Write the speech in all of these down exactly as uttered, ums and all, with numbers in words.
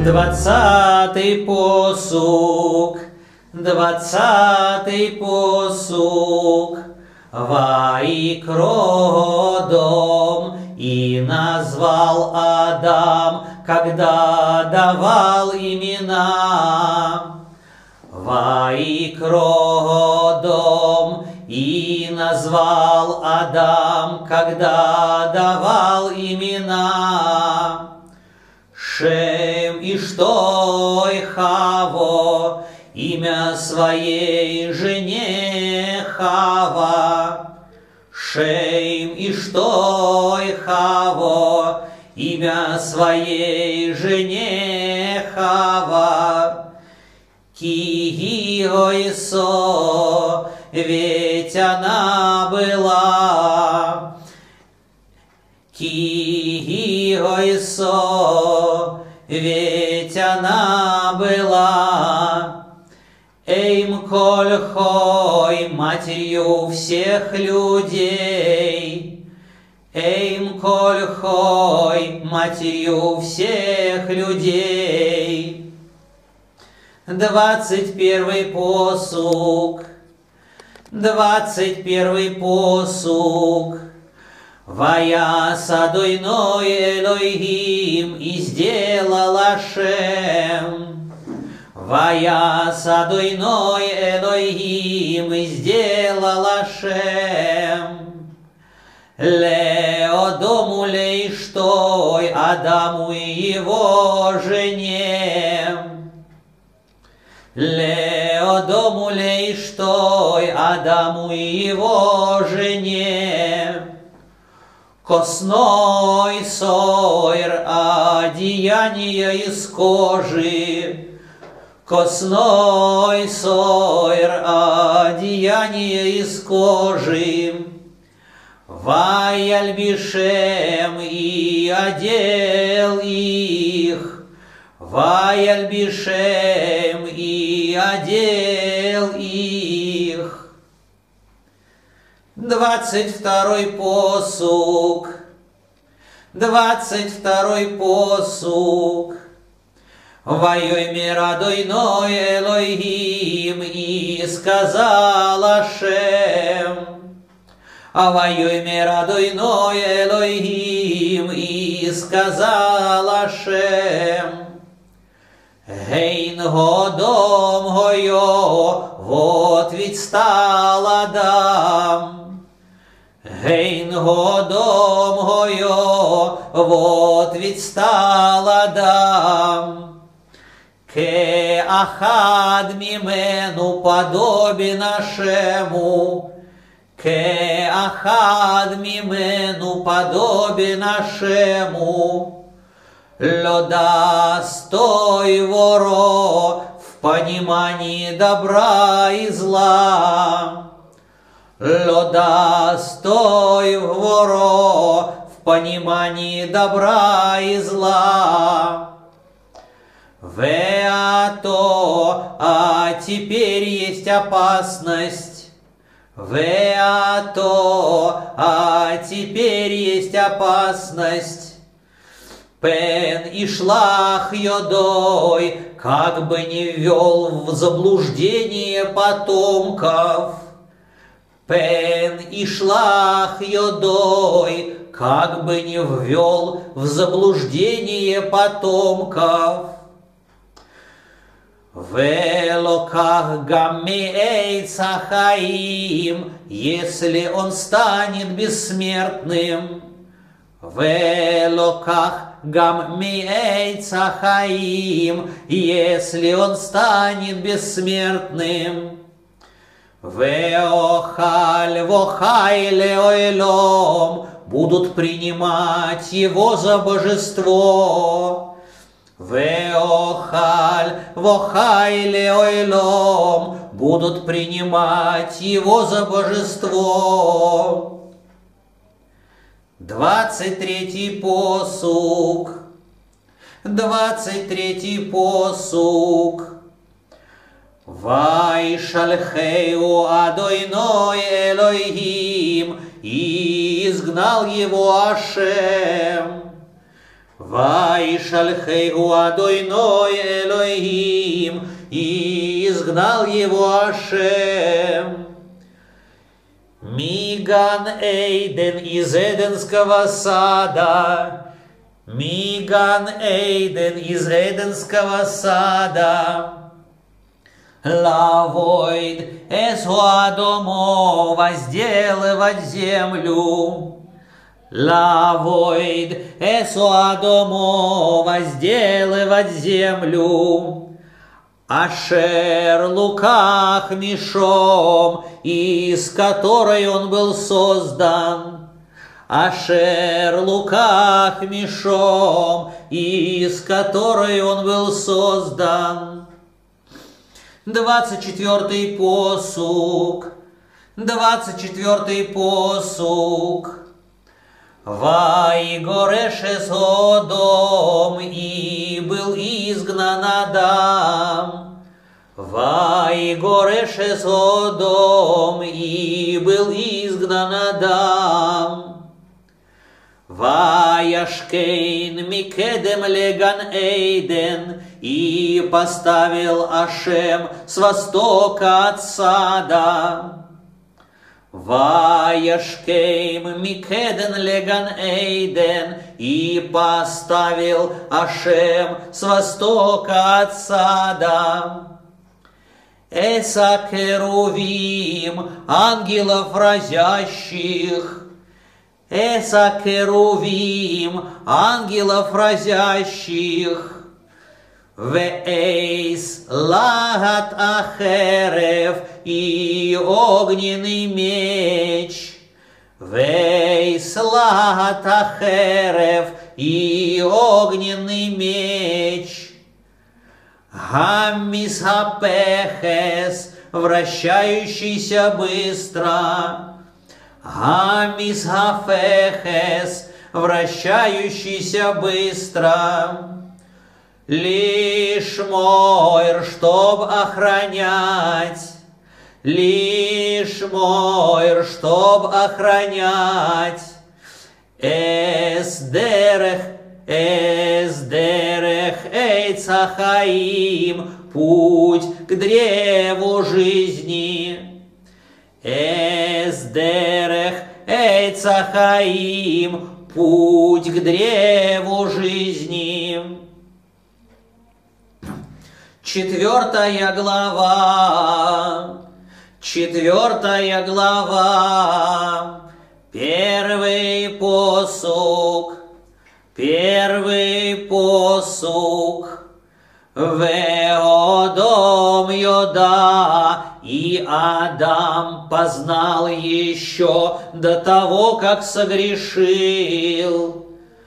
Двадцатый посук, двадцатый посук. Ваикро дом, и назвал Адам, когда давал имена. Ваикро дом, и назвал Адам, когда давал имена. Шем и Штой Хаво, имя своей жене Хава. Шем и Штой Хаво, имя своей жене Хава. Ки-го-исо, ведь она была. Ки-го-исо, ведь она была. Эйм коль хой, матерью всех людей. Эйм коль хой, матерью всех людей. Двадцать первый посук. Двадцать первый посук. Ваяс Адойной Элохим, и сделал Ашем. Ваяс Адойной Элохим, и сделал Ашем. Леодому лейштой, Адаму и его жене. Леодому лейштой, Адаму и его жене. Косной сойр, одеяние из кожи. Косной сойр, одеяние из кожи. Ваяльбишем, и одел их. Ваяльбишем, и одел их. Двадцать второй посук. Двадцать второй посук. Вайомер Адойной Элохим, и сказал Ашем. А вайомер Адойной Элохим, и сказал Ашем. Гейн годом гойо, вот ведь стал Адам. Гейн годом гойо, вот ведь стал Адам. Ке ахад мимену, подобен Ашему. Ке ахад мимену, подобен Ашему. Лода стой воро, в понимании добра и зла. Лода стой воро, в понимании добра и зла. Веато, а теперь есть опасность. Веато, а теперь есть опасность. Пен и шлах йодой, как бы не ввел в заблуждение потомков. Пен и шлах йодой, как бы не ввел в заблуждение потомков. Велоках гаммиэйца хаим, если он станет бессмертным. Велоках гаммиэйца хаим, если он станет бессмертным. Веохаль вохайле ойлом, будут принимать его за божество. Веохаль вохайле ойлом, будут принимать его за божество. Двадцать третий посук. Двадцать третий посук. Вайшальхеу Адойной Элохим, и изгнал его Ашем. Ваишальхейгу Адойной Элохим, и изгнал его Ашем. Миган Эйден из Эденского сада, Миган Эйден из Эденского сада. Лавойд Эсуадомо, возделывать землю. Лавойд Эсуадомо, возделывать землю. Ашер луках мишом, из которой он был создан. Ашер луках мишом, из которой он был создан. Двадцать четвертый посук. Двадцать четвертый посук. Ваигореше Содом, и был изгнан Адам. Ваигореше Содом, и был изгнан Адам. Ваяшкейн Микедем Леган Эйден, и поставил Ашем с востока от сада. Ваяшкейм Микеден Леган Эйден, и поставил Ашем с востока от сада. Эса керувим, ангелов разящих. Эса керувим, ангелов разящих. Вейс лагат ахерев, и огненный меч. Вейс лагат ахерев, и огненный меч. Гамисхапехес, вращающийся быстро. Гамисхафехес, вращающийся быстро. Лишмойр, чтоб охранять. Лишмойр, чтоб охранять. Эсдерех, эсдерех, эйцахаим, путь к древу жизни. Эсдерех, эйцахаим, путь к древу жизни. Четвертая глава. Четвертая глава. Первый посук. Первый посук. Веодом Йода, и Адам познал еще до того, как согрешил.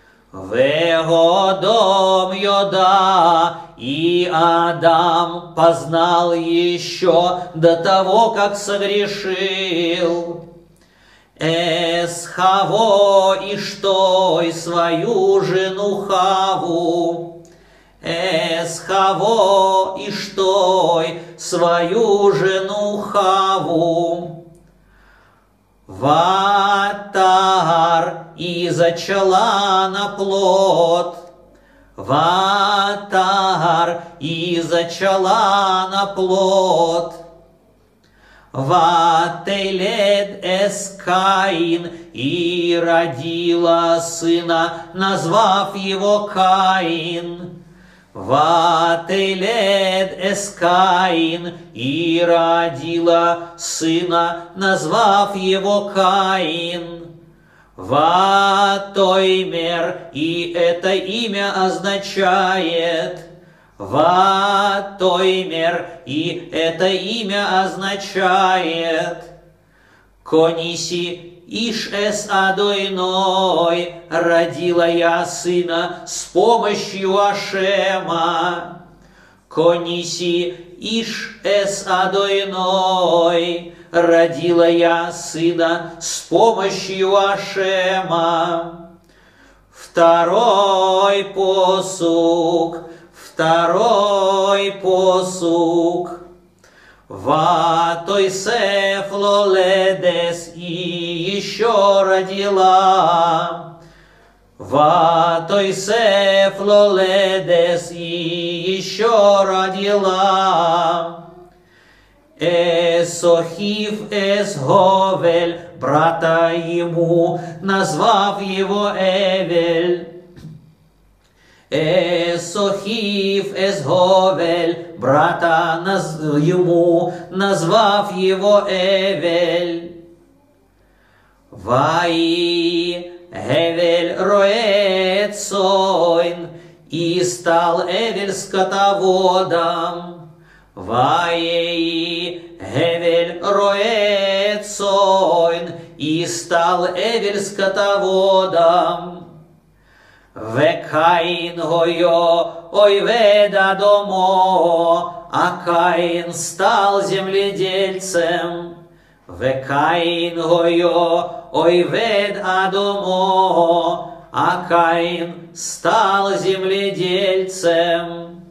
Веодом Йода, и Адам познал еще до того, как согрешил. Эсхаво, и что и свою жену Хаву. Эсхаво, и что и свою жену Хаву. Ватар, и зачала на плод. Ватар, и зачала на плод. Вателед эскаин, и родила сына, назвав его Каин. Вателед эскаин, и родила сына, назвав его Каин. Ватоймер, и это имя означает. Ватоймер, и это имя означает. Кониси иш эс адойной, родила я сына с помощью Ашема. Кониси иш эс адойной, родила я сына с помощью Ашема. Второй посук. Второй посук. Ватойсеф лоледес, и еще родила. Ватойсеф лоледес и еще родила. Эсохив Эсговель, брата ему, назвав его Эвель. Эсохив Эсговель, брата наз... ему, назвав его Эвель. Ваи Эвель роет сойн, и стал Эвель скотоводом. Ваи Эвель роет сойн, и стал Эвель скотоводом. Векаин гойо ойвед адомо, а Каин стал земледельцем. Векаин гойо ойвед адомо, а Каин стал земледельцем.